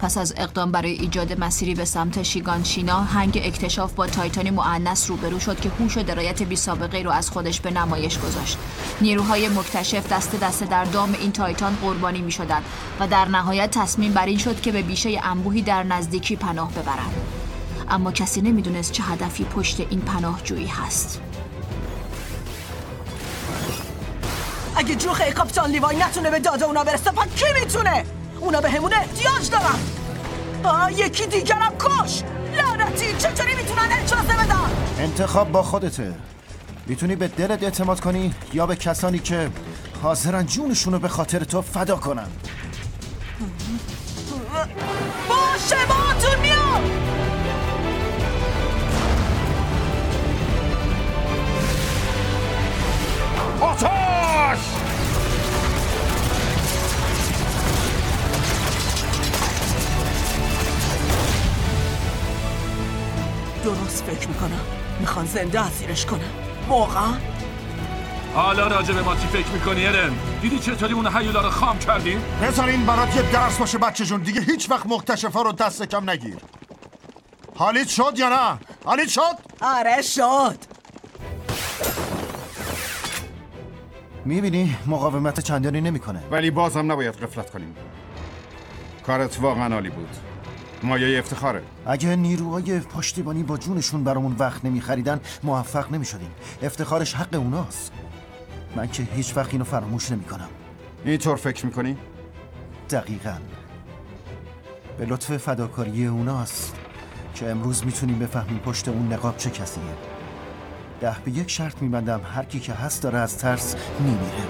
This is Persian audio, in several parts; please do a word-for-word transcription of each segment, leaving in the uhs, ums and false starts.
پس از اقدام برای ایجاد مسیری به سمت شیگانشینا، هنگ اکتشاف با تایتانی مؤنث روبرو شد که هوش و درایت بی سابقه رو از خودش به نمایش گذاشت. نیروهای مکتشف دست دست در دام این تایتان قربانی می شدند و در نهایت تصمیم بر این شد که به بیشه انبوهی در نزدیکی پناه ببرند. اما کسی نمیدونست چه هدفی پشت این پناهجویی هست. اگه جوخه کاپیتان لیوای نتونه به داده اونا برسه، پس کی میتونه؟ اونا به همون احتیاج دارن. آه یکی دیگرم کش. لعنتی چطوری میتونن اجازه بدن؟ انتخاب با خودته. میتونی به دلت اعتماد کنی یا به کسانی که حاضرن جونشونو به خاطر تو فدا کنن. باشه باهاتون میام. آتش! درست فکر میکنم میخوان زنده اسیرش کنن. واقعا؟ حالا راجع به ما چی فکر میکنی ارن؟ دیدی چطوری اون هیولا رو خام کردیم؟ بذار این برات یه درس باشه بچه جون. دیگه هیچ وقت مکتشفا رو دست کم نگیر. حالیت شد یا نه؟ حالیت شد؟ آره شد. میبینی مقاومت چندانی نمیکنه. ولی بازم نباید غفلت کنیم. کارت واقعا عالی بود. مایه افتخاره. اگه نیروهای پشتیبانی با جونشون برامون وقت نمیخریدن موفق نمیشدیم. افتخارش حق اوناست. من که هیچ وقت اینو فراموش نمیکنم. اینطور فکر میکنی؟ دقیقاً. به لطف فداکاری اوناست که امروز میتونیم بفهمیم پشت اون نقاب چه کسیه. ده به یک شرط میبندم هر کی که هست داره از ترس میمیره.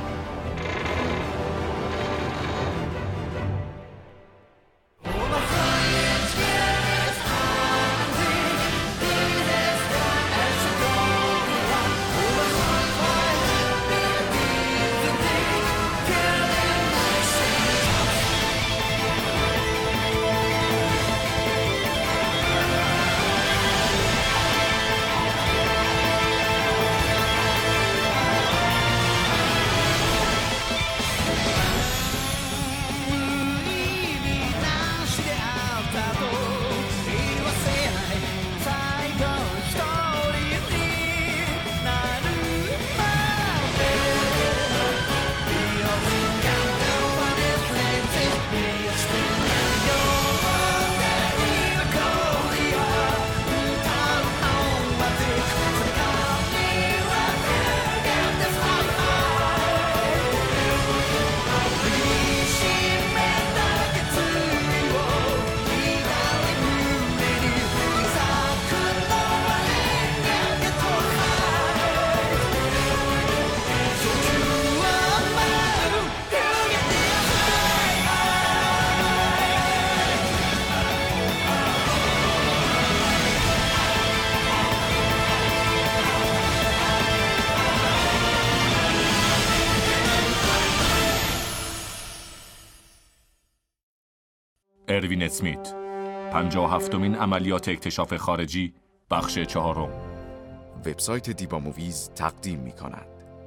اروین اسمیت، پنجاه و هفتمین عملیات اکتشاف خارجی، بخش چهارم. وبسایت دیبا موویز تقدیم می کند.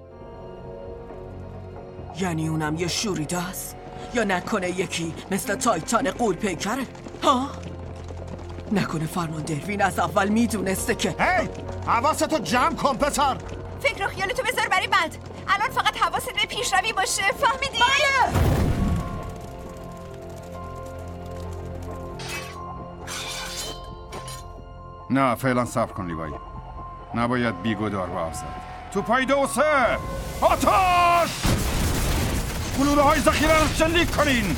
یعنی اونم یه شوریده است؟ یا نکنه یکی مثل تایتان قول پیکره؟ ها؟ نکنه فرمان دروین از اول میدونسته که هی! حواستو جمع کن پسر! فکر و خیالتو بذار برای بعد. الان فقط حواست به پیشروی باشه. فهمیدی؟ بله! نه فعلا صبر کن لیوای. نباید بیگودار به آب زد. تو پای دو سه آتش! گلوله های ذخیره رو شلیک کنین.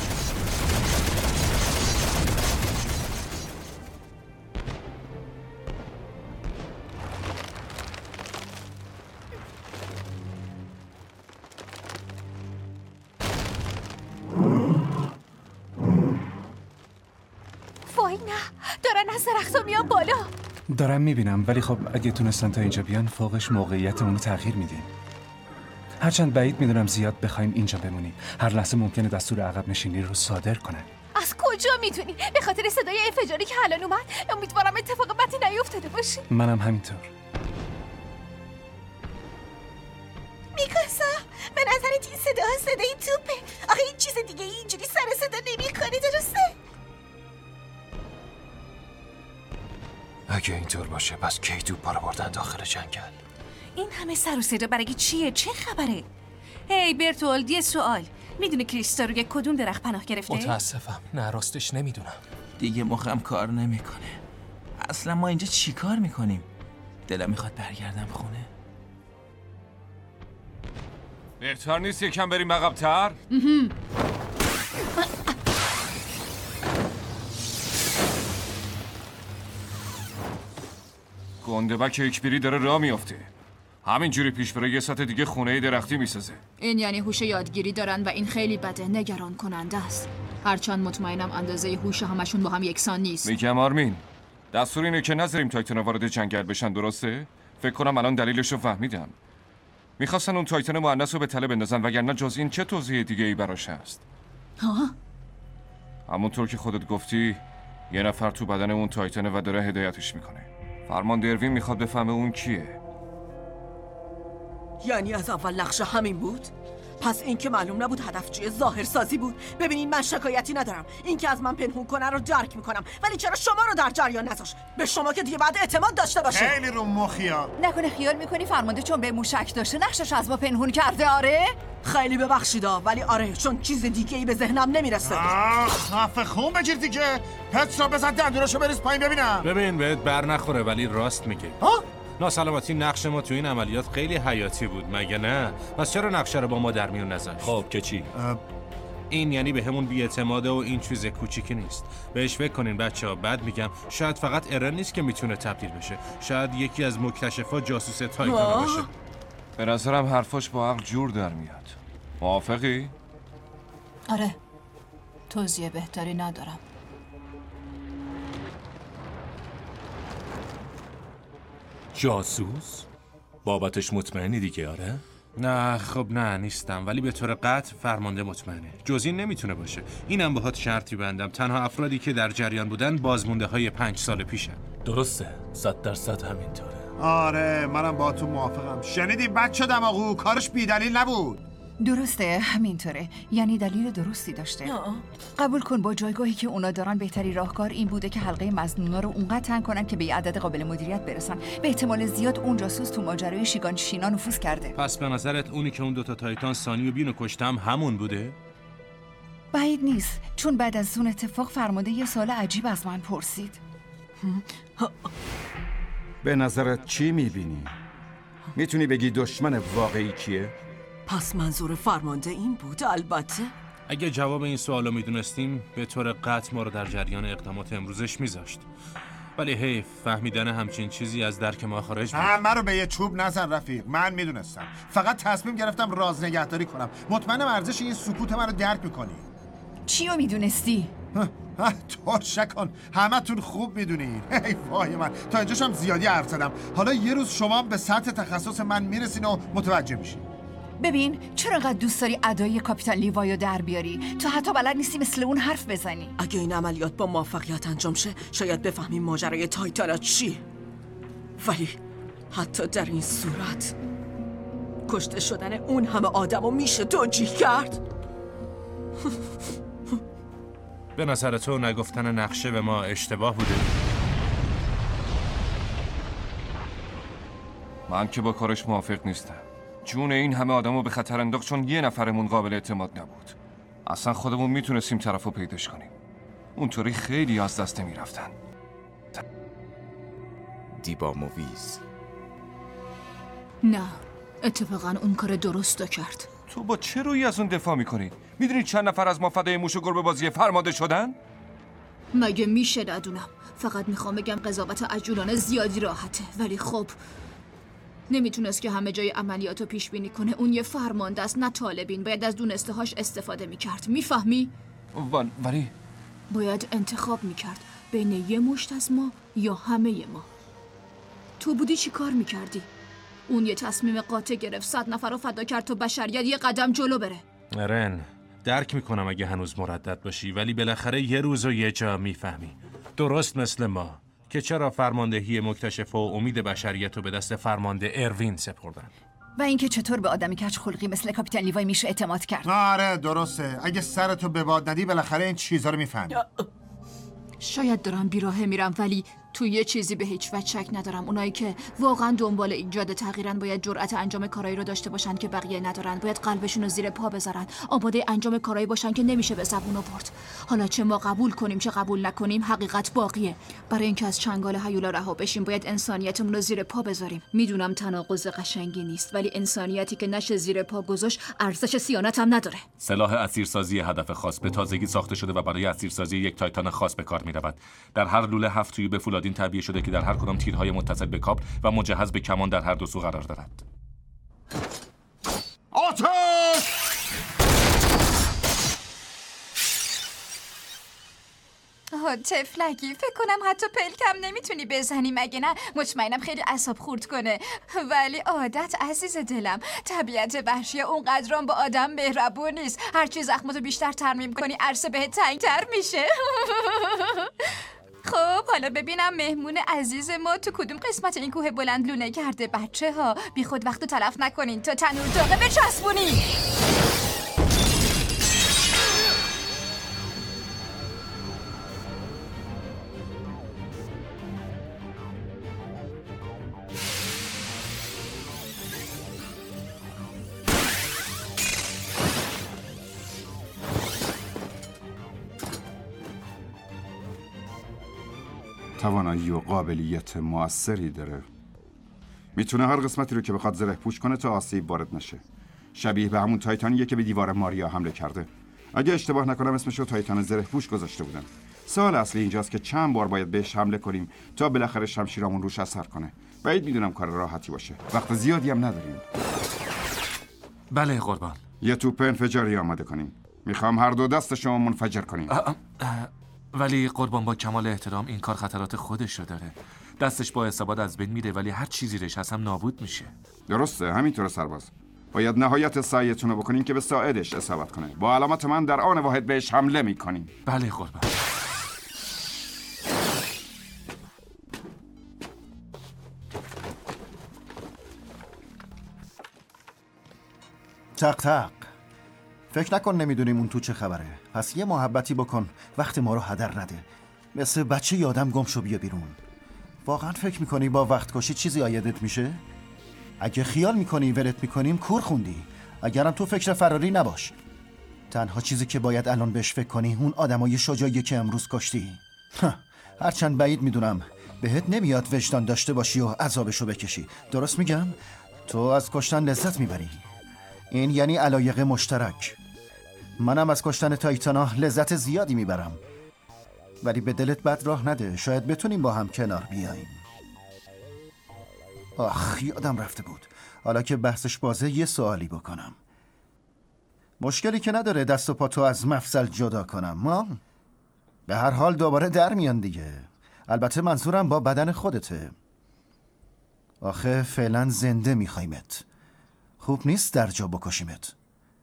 وای نه، دارن از درخت‌ها میان بالا. دارم میبینم، ولی خب اگه تونستن تا اینجا بیان فوقش موقعیتمون رو تغییر میدیم. هرچند بعید میدونم زیاد بخوایم اینجا بمونیم. هر لحظه ممکنه دستور عقب نشینی رو صادر کنن. از کجا میدونی؟ به خاطر صدای انفجاری که الان اومد. امیدوارم اتفاق بدی نیفتاده باشه. منم همینطور. میکاسا، به نظرت این صدا صدای توپه؟ آخه این چیز دیگه اینجوری سر صدا نمیکنه، درسته؟ اگه اینطور باشه پس کی توپا رو بردن داخل جنگل؟ این همه سر و صدا برای چیه؟ چه خبره؟ هی برتولد، یه سوال. میدونی کریستا روی کدوم درخت پناه گرفته؟ متاسفم، نه راستش نمیدونم. دیگه مخم کار نمیکنه. اصلا ما اینجا چی کار میکنیم؟ دلم میخواد برگردم خونه. بهتر نیست یکم بریم عقب‌تر؟ گندبک اکبری داره راه میافته. همینجوری پیش بره یه ساعت دیگه خونه درختی میسازه. این یعنی هوش یادگیری دارن و این خیلی بده، نگران کننده است. هرچند مطمئنم اندازه هوش همشون با هم یکسان نیست. میگم آرمین، دستور اینه که نذاریم تایتن وارد جنگل بشن، درسته؟ فکر کنم الان دلیلش رو فهمیدم. میخواستن اون تایتن مؤنث رو به تله بندازن، وگرنه جز این چه توضیح دیگه ای براش هست؟ ها؟ همونطور که خودت گفتی یه نفر تو بدن اون تایتنه و داره هدایتش میکنه. فرمان اروین میخواد بفهمه اون کیه. یعنی از اول نقشه همین بود؟ پس این که معلوم نبود هدفجوی ظاهرسازی بود. ببینین من شکایتی ندارم، این که از من پنهون کنه رو درک میکنم، ولی چرا شما رو در جریان نذاشت؟ به شما که دیگه بعد اعتماد داشته باشه. خیلی رو مخیا. نکنه خیال میکنی فرمانده چون به موشک داشته نقشش از ما پنهون کرده؟ آره؟ خیلی ببخشیدا، ولی آره، چون چیز دیگه ای به ذهنم نمیرسه. خفه خون بگیر دیگه. پترا بزن دندوناشو بریز پایین ببینم. ببین بهت بر نخوره ولی راست میگه. ها؟ ناسلامتی نقش ما تو این عملیات خیلی حیاتی بود مگه نه؟ پس چرا نقشه رو با ما در میون نذاشت؟ خب که چی؟ این یعنی به همون بی‌اعتماده و این چیز کوچیکی نیست. بهش فکر کنین بچه‌ها. بعد میگم شاید فقط ارن نیست که میتونه تبدیل بشه. شاید یکی از مکتشفا جاسوس تایتانا باشه. به نظرم حرفاش با عقل جور در میاد. موافقی؟ آره، توضیح بهتری ندارم. جاسوس؟ بابتش مطمئنی دیگه آره؟ نه خب نه نیستم، ولی به طور قطع فرمانده مطمئنه. جز این نمیتونه باشه. اینم باهات شرطی بندم، تنها افرادی که در جریان بودن بازمونده های پنج سال پیشن. درسته، صد درصد همینطوره. آره منم با تو موافقم. شنیدی بچه دماغو، کارش بی‌دلیل نبود. درسته، همینطوره. یعنی دلیل درستی داشته. آه. قبول کن با جایگاهی که اونا دارن بهتری راهکار این بوده که حلقه مظنونا رو اونقدر تنگ کنن که به یه عدد قابل مدیریت برسن. به احتمال زیاد اون جاسوس تو ماجرای شیگان شینا نفوذ کرده. پس به نظرت اونی که اون دوتا تایتان سانی و بینو کشتم همون بوده؟ بعید نیست، چون بعد از اون اتفاق فرمانده یه سوال عجیب از من پرسید. به نظرت چی میبینی؟ میتونی بگی دشمن واقعی کیه؟ پس منظور فرمانده این بود. البته اگه جواب این سوالو میدونستیم به طور قطع ما رو در جریان اقدامات امروزش میذاشت. ولی حیف، فهمیدن همچین چیزی از درک ما خارج بود. همه رو به یه چوب نزن رفیق. من میدونستم، فقط تصمیم گرفتم راز نگهداری کنم. مطمئنم ارزش این سکوت من رو درک میکنی. چی رو میدونستی؟ ترشک کن، همه تون خوب میدونین. ای وای من، تا اینجاشم زیادی حرف زدم. حالا یه روز شما به سطح تخصص من میرسین و متوجه میشین. ببین چرا انقدر دوست داری ادای کاپیتان لیوایو در بیاری؟ تو حتی بلد نیستی مثل اون حرف بزنی. اگه این عملیات با موفقیت انجام شه شاید بفهمیم ماجرای تایتانا چی. ولی حتی در این صورت کشته شدن اون همه آدمو میشه توجیه کرد؟ به نظر تو نگفتن نقشه به ما اشتباه بوده؟ من که با کارش موافق نیستم. جون این همه آدمو به خطر انداخت چون یه نفرمون قابل اعتماد نبود. اصلا خودمون میتونستیم طرفو پیداش کنیم. اونطوری خیلی از دست میرفتن. دیبا موویز. نه، اتفاقا اون کار درست کرد. تو با چه رویی از اون دفاع میکنی؟ میدونی چند نفر از ما فدای موش و گربه بازی فرمانده شدن؟ مگه میشه ندونم؟ فقط میخوام بگم قضاوت عجولانه زیادی راحته، ولی خب نمیتونست که همه جای عملیاتو پیش بینی کنه. اون یه فرمانده است نه طالبین. باید از دونسته هاش استفاده میکرد. میفهمی؟ ولی باید انتخاب میکرد بین یه مشت از ما یا همه ما. تو بودی چی کار میکردی؟ اون یه تصمیم قاطع گرفت، صد نفر رو فدا کرد تا بشریت یه قدم جلو بره. رن، درک میکنم اگه هنوز مردد باشی، ولی بالاخره یه روز و یه جا میفهمی. درست مثل ما که چرا فرماندهی مکتشفه و امید بشریت رو به دست فرمانده اروین سپردن. و اینکه چطور به آدمی کج خلقی مثل کاپیتان لیوای میشه اعتماد کرد. آره درسته، اگه سرتو به باد ندی بالاخره این چیزا رو میفهمی. شاید دارم بیراهه میرم، ولی تو یه چیزی به هیچ وجه شک ندارم، اونایی که واقعا دنبال ایجاد تغییرن باید جرأت انجام کارایی رو داشته باشن که بقیه ندارن، باید قلبشون رو زیر پا بذارن، آماده انجام کارایی باشن که نمیشه به زبون آورد. حالا چه ما قبول کنیم چه قبول نکنیم، حقیقت باقیه. برای اینکه از چنگال هیولا رها بشیم باید انسانیتمون رو زیر پا بذاریم. میدونم تناقض قشنگی نیست، ولی انسانیتی که نشه زیر پا گذاشت ارزش صیانت هم نداره. سلاح اسیرسازی هدف خاص به تازگی ساخته شده و برای اسیرسازی یک تایتان خاص به کار می‌رود. در هر لوله هفت تویوب فولادین تعبیه شده که در هر کدام تیرهای متصل به کابل و مجهز به کمان در هر دو سو قرار دارد. آتش! آه تفلکی، فکر کنم حتی پلکم نمیتونی بزنی مگه نه؟ مطمئنم خیلی اعصاب خورد کنه، ولی عادت عزیز دلم، طبیعت وحشی اونقدرام با آدم مهربون نیست. هرچی زخمتو بیشتر ترمیم کنی عرصه بهت تنگتر میشه. خب حالا ببینم مهمون عزیز ما تو کدوم قسمت این کوه بلند لونه کرده. بچه ها بی خود وقتو تلف نکنین تا تنور داغه بچسبونی. توانایی و قابلیت موثری داره. میتونه هر قسمتی رو که بخواد زره پوش کنه تا آسیب وارد نشه. شبیه به همون تایتانیه که به دیوار ماریا حمله کرده. اگه اشتباه نکنم اسمش رو تایتان زره پوش گذاشته بودن. سوال اصلی اینجاست که چند بار باید بهش حمله کنیم تا بالاخره شمشیرامون روش اثر کنه. بعید میدونم کار راحتی باشه. وقت زیادی هم نداریم. بله قربان. یه توپ انفجاری آماده کنین. میخوام هر دو دست شما منفجر کنین. ولی قربان با کمال احترام این کار خطرات خودش رو داره. دستش با استفاده از بین میره ولی هر چیزی زیرش هست هم نابود میشه. درسته، همینطوره سرباز. باید نهایت سعیتون رو بکنین که به ساعدش اصابت کنه. با علامت من در آن واحد بهش حمله میکنین. بله قربان. تق تق. فکر نکن نمیدونیم اون تو چه خبره. پس یه محبتی بکن، وقت ما رو هدر نده. مثل بچه یادم گم شو بیا بیرون. واقعا فکر میکنی با وقت کشی چیزی آیدت میشه؟ اگه خیال میکنی ولت میکنیم کور خوندی. اگرم تو فکر فراری نباش. تنها چیزی که باید الان بهش فکر کنی اون آدمای شجاعیه که امروز کشتی. هرچند بعید میدونم بهت نمیاد وجدان داشته باشی و عذابشو بکشی. درست میگم؟ تو از کشتن لذت میبری. این یعنی علایق مشترک. منم از کشتن تایتانا لذت زیادی میبرم. ولی به دلت بد راه نده، شاید بتونیم با هم کنار بیاییم. آخ یادم رفته بود. حالا که بحثش بازه یه سوالی بکنم. مشکلی که نداره دست و پاتو از مفصل جدا کنم ما؟ به هر حال دوباره در میان دیگه. البته منظورم با بدن خودته. آخه فعلا زنده میخوایمت. خوب نیست در جا بکشیمت.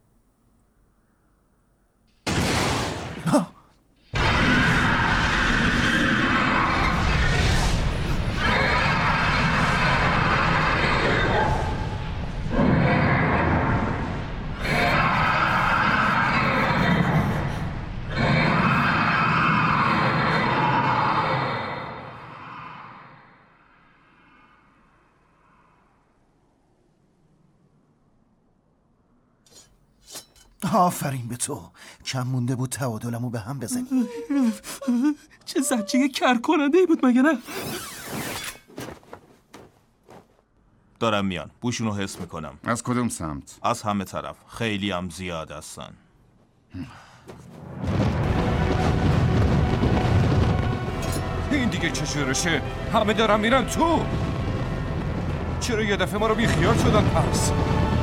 آفرین به تو. کم مونده بود تعادلمو به هم بزنی. چه زجه کرکننده بود مگه نه؟ دارم میان. بوشونو حس میکنم. از کدوم سمت؟ از همه طرف. خیلی هم زیاد هستن. این دیگه چه شورشه؟ همه دارن میرن تو. چرا یه دفعه ما رو بی خیال شدن پس؟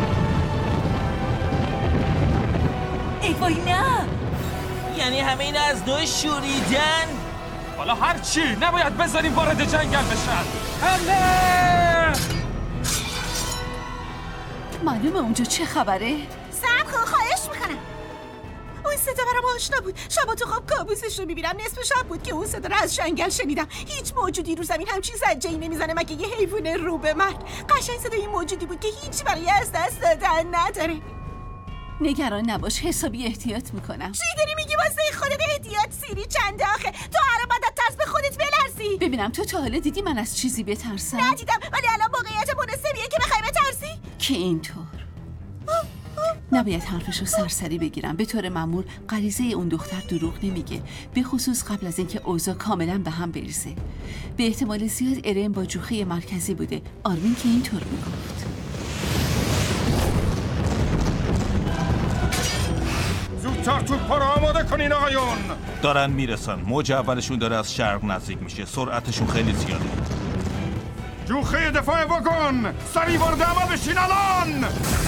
ای وای نه. یعنی همه این از دو شوریدن؟ حالا هر چی نباید بذاریم وارد جنگل بشن. حمله! معلومه اونجا چه خبره؟ صبر کن خواهش میکنم. اون صدا برام آشنا بود. شبا تو خواب کابوسش رو میبینم. نصف شب بود که اون صدا رو از جنگل شنیدم. هیچ موجودی رو زمین همچین زجه‌ای نمیزنه مگه یه حیوان رو به مرگ. قشنگ صدای این موجودی بود که هیچ برای از دست دادن نداره. نگران نباش، حسابی احتیاط میکنم. چی داری میگی واسه خودت احتیاط؟ سیری چنده آخه؟ تو هر مدت ترس به خودت بلرزی. ببینم ببینم تو تا حالا دیدی من از چیزی بترسم؟ ندیدم، ولی الان موقعیت مناسبیه که بخوای بترسی. که اینطور نباید حرفشو سرسری بگیرم. به طور معمول غریزه اون دختر دروغ نمیگه، به خصوص قبل از اینکه اوضاع کاملا به هم بریزه. به احتمال زیاد ارن با جوخه مرکزی بوده. آرمین که اینطور میگفت. زودتر توپ رو آماده کنین آقایون. دارن میرسن. موج اولشون داره از شرق نزدیک میشه. سرعتشون خیلی زیاده. جوخه دفاع واگن سریع وارد عمل بشین الان.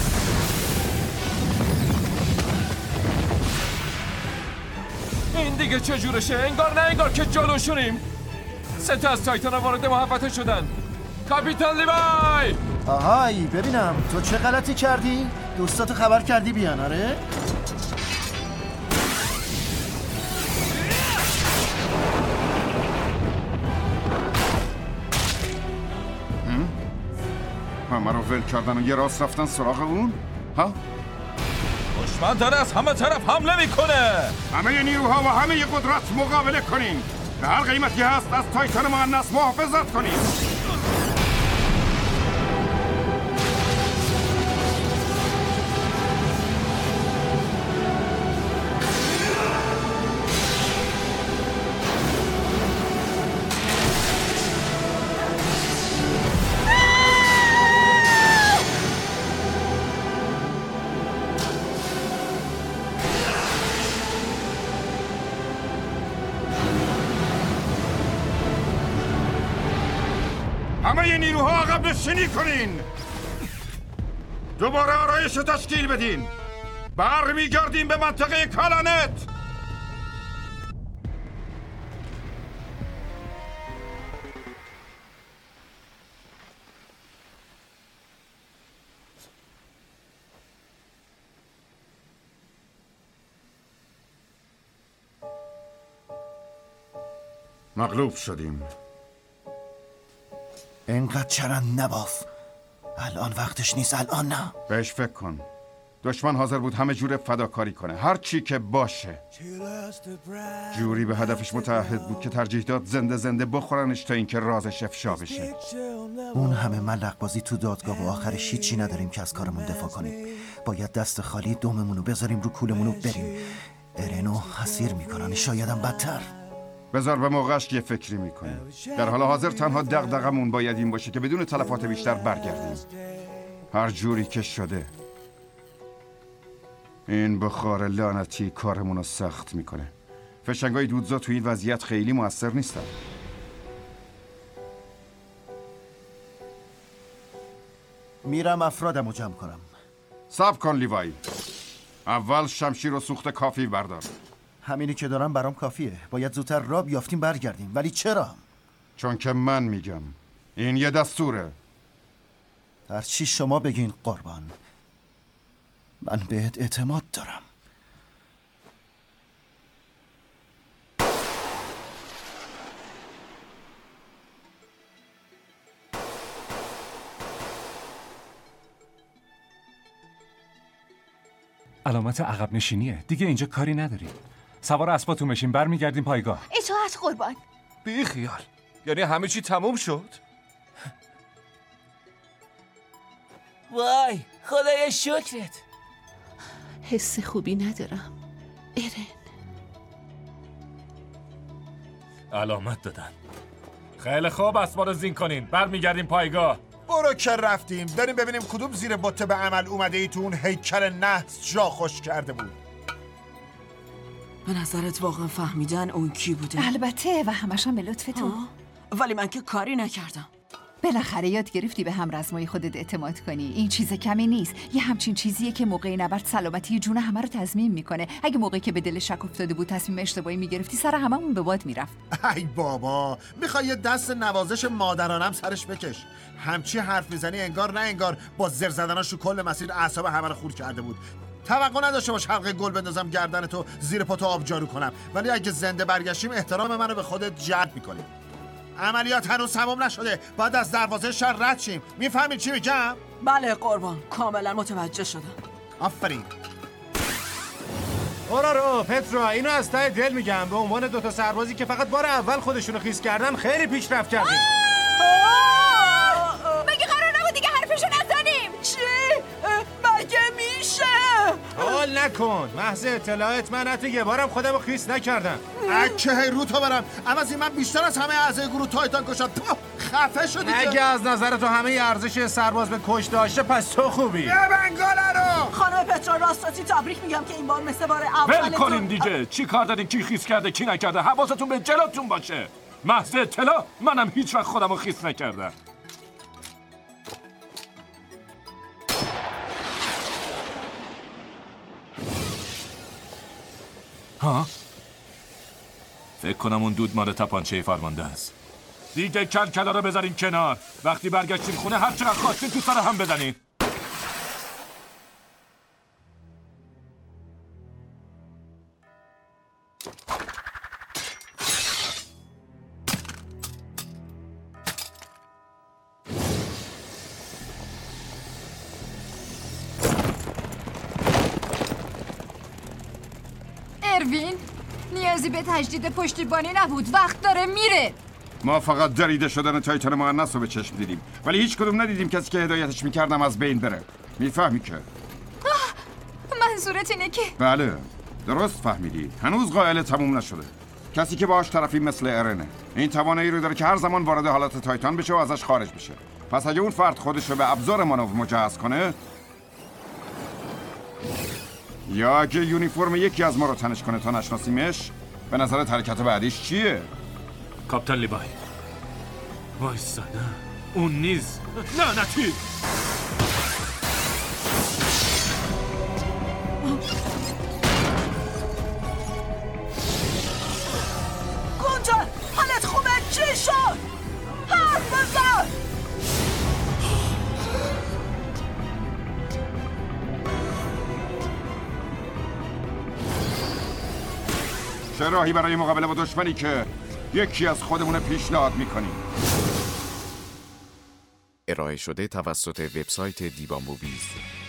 این دیگه چجورشه؟ انگار نه انگار که جلوشونیم. سه تا از تایتانا وارد محوطه شدن. کاپیتان لیوای! آهای ببینم تو چه غلطی کردی؟ دوستاتو خبر کردی بیان؟ آره؟ همه رو ول کردن و یه راست رفتن سراغ اون؟ ها؟ دشمن داره از همه طرف حمله میکنه. همه نیروها و همه قدرت مقابله کنین. به هر قیمتی هست از تایتان مؤنث محافظت کنین. همه نیروها عقب نشینی کنین. دوباره آرایش رو تشکیل بدین. برمیگردیم به منطقه کالانت. مغلوب شدیم. اینقدر چرا نباف. الان وقتش نیست، الان نه. بهش فکر کن. دشمن حاضر بود همه جور فداکاری کنه، هر چی که باشه. جوری به هدفش متعهد بود که ترجیح داد زنده زنده بخورنش تا اینکه رازش افشا بشه. اون همه ملق بازی تو دادگاه و آخرش هیچی نداریم که از کارمون دفاع کنیم. باید دست خالی دوممونو بذاریم رو کولمونو بریم. ارنو حسیر میکنن، شایدم بدتر. بذار به موقعش یه فکری میکنیم. در حال حاضر تنها دغدغمون باید این باشه که بدون تلفات بیشتر برگردیم. هر جوری که شده. این بخار لعنتی کارمون رو سخت میکنه. فشنگای دودزا توی این وضعیت خیلی موثر نیستن. میرم افرادم رو جمع کنم. صبر کن لیوای. اول شمشیر و سوخت کافی بردار. همینی که دارم برام کافیه. باید زودتر راه بیافتیم برگردیم. ولی چرا؟ چون که من میگم. این یه دستوره. هر چی شما بگین قربان. من بهت اعتماد دارم. علامت عقب نشینیه. دیگه اینجا کاری نداریم. سوار اسباتون بشین، برمیگردیم پایگاه. اطاعت قربان. بی خیال. یعنی همه چی تموم شد؟ وای خدای شکرت. حس خوبی ندارم ارن. علامت دادن. خیلی خوب، اسبا رو زین کنین. برمیگردیم پایگاه. برو که رفتیم بریم ببینیم کدوم زیر بطه به عمل اومده ای تو اون هیکل نحس جا خوش کرده بود. به نظرت واقعا فهمیدن اون کی بوده؟ البته و همشان به لطف تو. ولی من که کاری نکردم. بالاخره یاد گرفتی به هم رزمای خودت اعتماد کنی. این چیز کمی نیست. یه همچین چیزیه که موقع نبرد سلامتی جون همه رو تضمین میکنه. اگه موقعی که به دل شک افتاده بود تصمیم اشتباهی میگرفتی سر هممون به باد میرفت. ای بابا میخوای یه دست نوازش مادرانم سرش بکش. همچی حرف میزنی انگار نه انگار با زر زدناش کل مسیر اعصاب همه رو خورد کرده بود. توقع نداشته باش حلقه گل بندازم گردن تو زیر پاتو آب جارو کنم. ولی اگه زنده برگشتیم احترام منو به خودت جلب میکنی. عملیات هنوز تمام نشده. باید از دروازه شهر رد شیم. میفهمی چی میگم؟ بله قربان، کاملا متوجه شدم. آفرین. برو رو پترا، اینو از ته دل میگم. به عنوان دوتا سربازی که فقط بار اول خودشونو خیس کردن خیلی پیشرفت کردیم. مگه قرار نبود دیگه حرفشو نزنیم؟ چی؟ مگه میشه؟ حال نکن، محض اطلاعات من حتی یه بارم خودمو خیس نکردم. اکه هی رو تا برم عوضی من بیشتر از همه اعضای گروه تایتان کشم. خفه شدی. اگه از نظر تو همه ارزش سرباز به کش داشته پس تو خوبی. یه بنگاله رو خانم پترا راستی تبریک میگم که این بار مثل بار اول. ول کنین دیگه. چی کار دارین؟ کی خیس کرده کی نکرده؟ حواستون به جلوتون باشه. محض اطلاع منم هیچ وقت خودمو خیس نکردم. ها؟ فکر کنم اون دود مال تپانچه فرمانده است. دیگه کلکلا رو بذارین کنار. وقتی برگشتین خونه هر چقدر خواستین تو سر هم بزنین. اروین نیازی به تجدید پشتیبانی نبود. وقت داره میره. ما فقط دریده شدن تایتان مؤنث رو به چشم دیدیم، ولی هیچ کدوم ندیدیم کسی که هدایتش میکردم از بین بره. میفهمی که؟ منظورت اینه که بله درست فهمیدی. هنوز قائل تموم نشده. کسی که باهاش طرفی مثل ارنه. این توانایی رو داره که هر زمان وارد حالت تایتان بشه و ازش خارج بشه. پس اگه اون فرد خودش رو به ابزار مانور مجهز کنه یا اگه یونیفرم یکی از ما رو تنش کنه تا نشناسیمش، به نظر حرکت بعدیش چیه؟ کاپتان لیوای وایسا. نه اون نیز لعنتی. گونجر حالت خوبه؟ چی شد؟ حرف بزن. چه راهی برای مقابله با دشمنی که یکی از خودمون پیشنهاد میکنیم؟ ارائه شده توسط وبسایت دیبا موویز.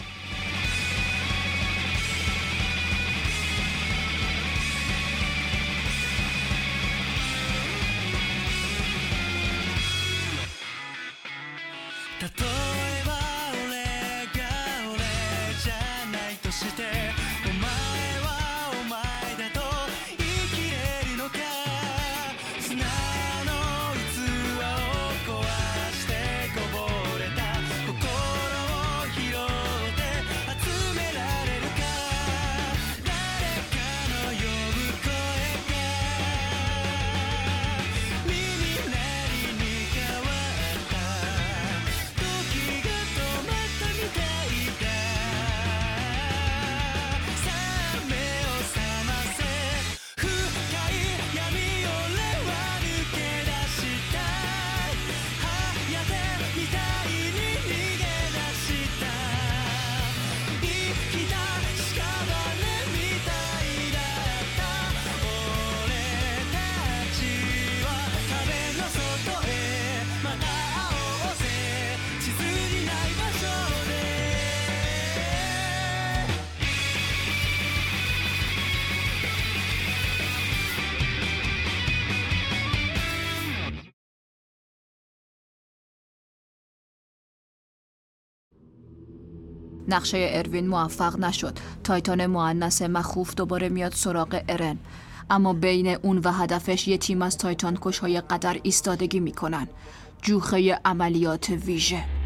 نقشه اروین موفق نشد. تایتان مؤنث مخوف دوباره میاد سراغ ارن، اما بین اون و هدفش یه تیم از تایتان کشهای قدر ایستادگی میکنن. جوخه عملیات ویژه.